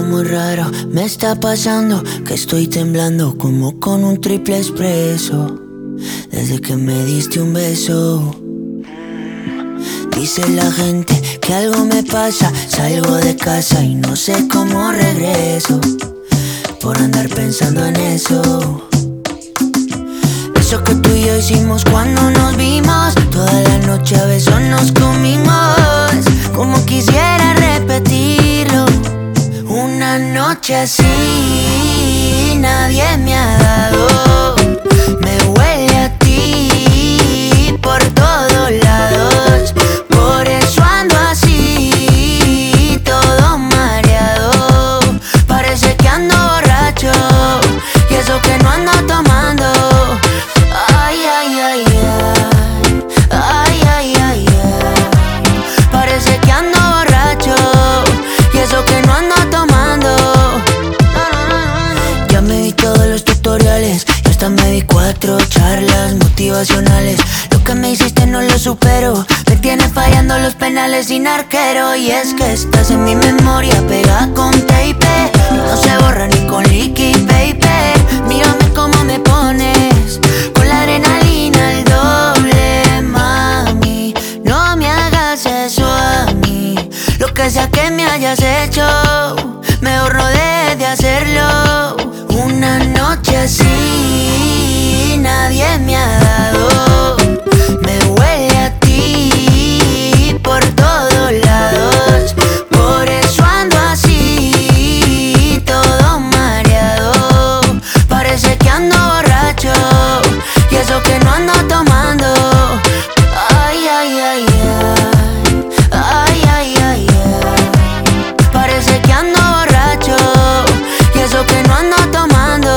Algo muy raro me está pasando, que estoy temblando como con un triple expreso desde que me diste un beso. Dice la gente que algo me pasa, salgo de casa y no sé cómo regreso, por andar pensando en eso. Eso que tú y yo hicimos cuando nos vimos, toda la noche a besos nos comimos, como quisiera repetirlo. Una noche así nadie me ha dado, me huele a ti por todos lados, por eso ando así, todo mareado. Parece que ando borracho, y eso que no ando tomando. Ay, ay, ay, ay, ay, ay, ay, ay. Parece que ando borracho, y eso que no ando tomando. Ya me vi todos los tutoriales, y hasta me vi 4 charlas motivacionales. Lo que me hiciste no lo supero, me tiene fallando los penales sin arquero. Y es que estás en mi memoria pegada con tape, no se borra ni con liquid paper. Mírame cómo me pones, con la adrenalina al doble, mami. No me hagas eso a mí, lo que sea que me hayas hecho, mejor no dejes de hacerlo. Una noche así nadie me ha dado, me huele a ti por todos lados, por eso ando así, todo mareado. Parece que ando borracho, y eso que no ando tomando. Ay, ay, ay, ay, ay, ay, ay, ay. Parece que ando borracho, y eso que no ando tomando.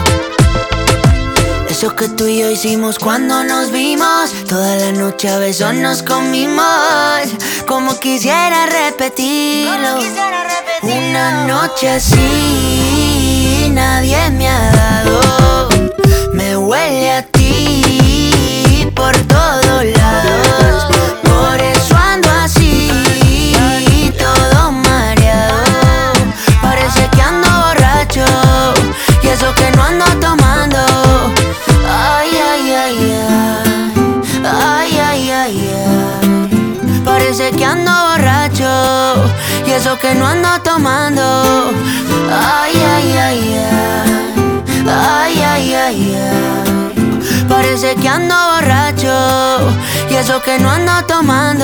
Eso que tú y yo hicimos cuando nos vimos, toda la noche a besos nos comimos, como quisiera repetirlo. Una noche así nadie me ha dado, me huele a ti por todos lados, por eso ando así, todo mareado. Parece que ando borracho, y eso que no ando tomando. Ay, ay, ay, ay, ay, ay, ay, ay. Parece que ando borracho, y eso que no ando tomando. Ay, ay, ay, ay, ay, ay, ay, ay. Parece que ando borracho, y eso que no ando tomando.